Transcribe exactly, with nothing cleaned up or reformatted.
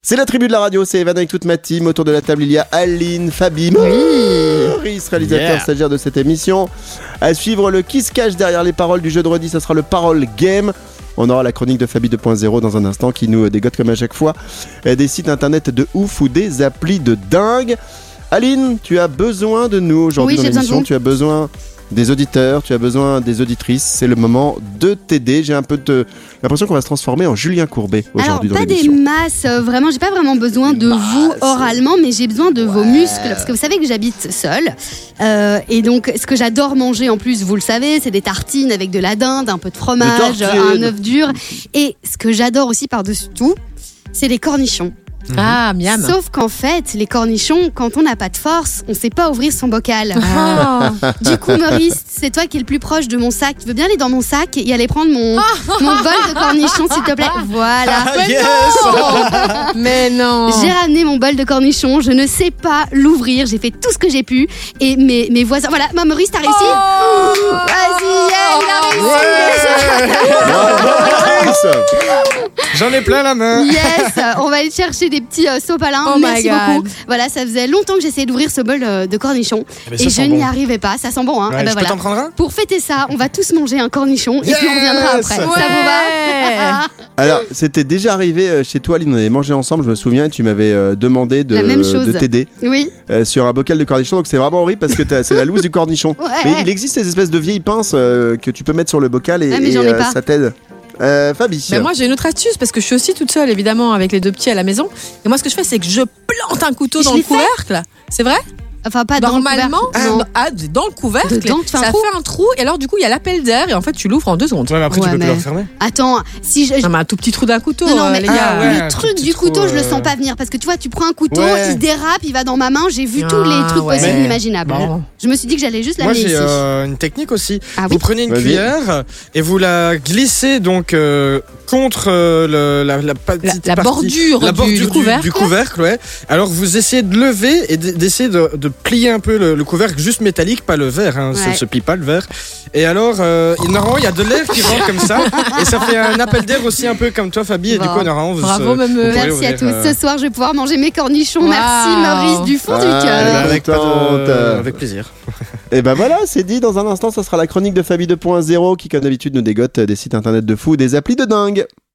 C'est la tribu de la radio, c'est Evan avec toute ma team. Autour de la table, il y a Aline, Fabi, Maurice, réalisateur Yeah. stagiaire de cette émission. À suivre le qui se cache derrière les paroles du jeudi, ça sera le Parole Game. On aura la chronique de Fabi deux point zéro dans un instant qui nous dégote comme à chaque fois des sites internet de ouf ou des applis de dingue. Aline, tu as besoin de nous aujourd'hui Oui, dans j'ai besoin l'émission. de vous. Tu as besoin des auditeurs, tu as besoin des auditrices. C'est le moment de t'aider. J'ai un peu de l'impression qu'on va se transformer en Julien Courbet Alors, aujourd'hui dans pas des l'émission. masses, euh, vraiment, j'ai pas vraiment besoin de vous oralement, mais j'ai besoin de vos muscles, parce que vous savez que j'habite seule. Euh, et donc, ce que j'adore manger en plus, vous le savez, c'est des tartines avec de la dinde, un peu de fromage, Des tartines. un œuf dur. Et ce que j'adore aussi par-dessus tout, c'est les cornichons. Ah, miam. Sauf qu'en fait, les cornichons, quand on n'a pas de force, on sait pas ouvrir son bocal. Ah. Du coup, Maurice, c'est toi qui es le plus proche de mon sac. Tu veux bien aller dans mon sac et aller prendre mon, mon bol de cornichons, s'il te plaît? Voilà. Ah, yes. Mais non. J'ai ramené mon bol de cornichons, je ne sais pas l'ouvrir, j'ai fait tout ce que j'ai pu. Et mes, mes voisins. Voilà, Ma- Maurice, t'as réussi? Oh. Vas-y, yeah, il a réussi! Maurice. J'en ai plein la main. Yes, on va aller chercher des petits euh, sopalins. Oh my Merci God. beaucoup. Voilà, ça faisait longtemps que j'essayais d'ouvrir ce bol euh, de cornichons Eh ben, ça et je sent n'y bon. arrivais pas. Ça sent bon, hein? Ouais, Eh ben je peux voilà. t'en prendre un? Pour fêter ça, on va tous manger un cornichon et puis on reviendra Yes. après. Ça Ouais. vous va? Alors, c'était déjà arrivé euh, chez toi, Aline, on avait mangé ensemble, je me souviens, et tu m'avais euh, demandé de, La même chose. de t'aider Oui. euh, sur un bocal de cornichons, donc c'est vraiment horrible parce que t'as- c'est la loose du cornichon. Ouais. Mais il existe ces espèces de vieilles pinces euh, que tu peux mettre sur le bocal et, Ah, mais et, j'en ai euh, pas. ça t'aide. Euh, Fabi. Mais moi j'ai une autre astuce parce que je suis aussi toute seule évidemment avec les deux petits à la maison. Et moi ce que je fais c'est que je plante un couteau Je dans l'ai le fait. couvercle. C'est vrai? Enfin, pas dans le Normalement, couvercle. Non. ah, dans le couvercle, Dedans, tu fais un ça trou fait un trou et alors du coup il y a l'appel d'air et en fait tu l'ouvres en deux secondes. Ouais, mais après Ouais, tu peux mais- plus le refermer. Attends, si je. Non, mais un tout petit trou d'un couteau, Non, non, euh, mais les gars. Ah, ouais. le un truc tout petit du trou, couteau, je le euh, sens pas venir parce que tu vois, tu prends un couteau, Ouais. il dérape, il va dans ma main. J'ai vu Ah, tous les trucs ouais. possibles Mais- inimaginables. Bon. Je me suis dit que j'allais juste Moi l'amener j'ai ici. euh, une technique aussi. Ah Vous oui. prenez une Vas-y. cuillère et vous la glissez donc euh, contre euh, le- la, la petite La, la partie- bordure, la du- bordure du, couvercle. du couvercle, ouais. Alors vous essayez de lever et d- d'essayer de, de plier un peu le, le couvercle juste métallique, pas le verre, hein, ça Ouais. ne se plie pas le verre. Et alors, euh, il- normalement, il y a de l'air qui rentre comme ça et ça fait un appel d'air aussi un peu comme toi, Fabi. Et Bon. du coup, normalement, vous, Bravo, euh, Mameux. vous pourrez Merci à ouvrir, tous. euh, Ce soir, je vais pouvoir manger mes cornichons. Wow. Merci Maurice du fond Ah, du eh ben, cœur. avec, pas de- Contente. avec plaisir. Et ben voilà, c'est dit. Dans un instant, ça sera la chronique de Fabi deux point zéro qui, comme d'habitude, nous dégote des sites internet de fou, des applis de dingue.